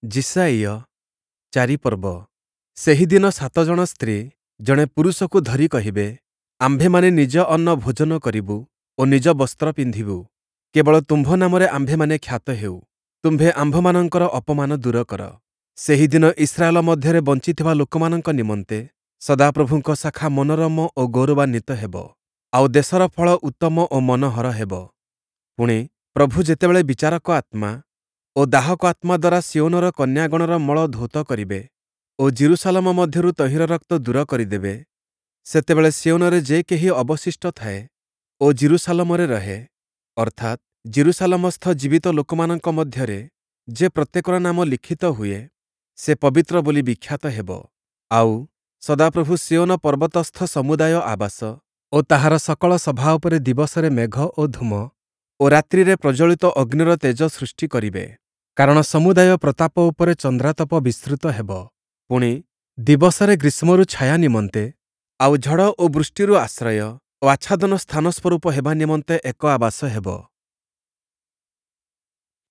ଯିଶାଇୟ 4 ପର୍ବ। ସେହିଦିନ 7 ଜଣ ସ୍ତ୍ରୀ ଜଣେ ପୁରୁଷକୁ ଧରି କହିବେ, ଆମ୍ଭେମାନେ ନିଜ ଅନ୍ନ ଭୋଜନ କରିବୁ ଓ ନିଜ ବସ୍ତ୍ର ପିନ୍ଧିବୁ। କେବଳ ତୁମ୍ଭ ନାମରେ ଆମ୍ଭେମାନେ ଖ୍ୟାତ ହେଉ। ତୁମ୍ଭେ ଆମ୍ଭମାନଙ୍କର ଅପମାନ ଦୂର କର। ସେହିଦିନ ଇସ୍ରାଏଲ ମଧ୍ୟରେ ବଞ୍ଚିଥିବା ଲୋକମାନଙ୍କ ନିମନ୍ତେ ସଦାପ୍ରଭୁଙ୍କ ଶାଖା ମନୋରମ ଓ ଗୌରବାନ୍ୱିତ ହେବ, ଆଉ ଦେଶର ଫଳ ଉତ୍ତମ ଓ ମନୋହର ହେବ। ପୁଣି ପ୍ରଭୁ ଯେତେବେଳେ ବିଚାରକ ଆତ୍ମା ଓ ଦାହକ ଆତ୍ମା ଦ୍ୱାରା ସିଓନର କନ୍ୟାଗଣର ମଳ ଧୌତ କରିବେ ଓ ଜିରୁସାଲମ ମଧ୍ୟରୁ ତହିଁର ରକ୍ତ ଦୂର କରିଦେବେ, ସେତେବେଳେ ସିଓନରେ ଯେ କେହି ଅବଶିଷ୍ଟ ଥାଏ ଓ ଜିରୁସାଲମରେ ରହେ, ଅର୍ଥାତ୍ ଜିରୁସାଲମସ୍ଥ ଜୀବିତ ଲୋକମାନଙ୍କ ମଧ୍ୟରେ ଯେ ପ୍ରତ୍ୟେକର ନାମ ଲିଖିତ ହୁଏ, ସେ ପବିତ୍ର ବୋଲି ବିଖ୍ୟାତ ହେବ। ଆଉ ସଦାପ୍ରଭୁ ସିଓନ ପର୍ବତସ୍ଥ ସମୁଦାୟ ଆବାସ ଓ ତାହାର ସକଳ ସଭା ଉପରେ ଦିବସରେ ମେଘ ଓ ଧୂମ ଓ ରାତ୍ରିରେ ପ୍ରଜ୍ୱଳିତ ଅଗ୍ନିର ତେଜ ସୃଷ୍ଟି କରିବେ। କାରଣ ସମୁଦାୟ ପ୍ରତାପ ଉପରେ ଚନ୍ଦ୍ରାତପ ବିସ୍ତୃତ ହେବ। ପୁଣି ଦିବସରେ ଗ୍ରୀଷ୍ମରୁ ଛାୟା ନିମନ୍ତେ, ଆଉ ଝଡ଼ ଓ ବୃଷ୍ଟିରୁ ଆଶ୍ରୟ ଓ ଆଚ୍ଛାଦନ ସ୍ଥାନ ସ୍ୱରୂପ ହେବା ନିମନ୍ତେ ଏକ ଆବାସ ହେବ।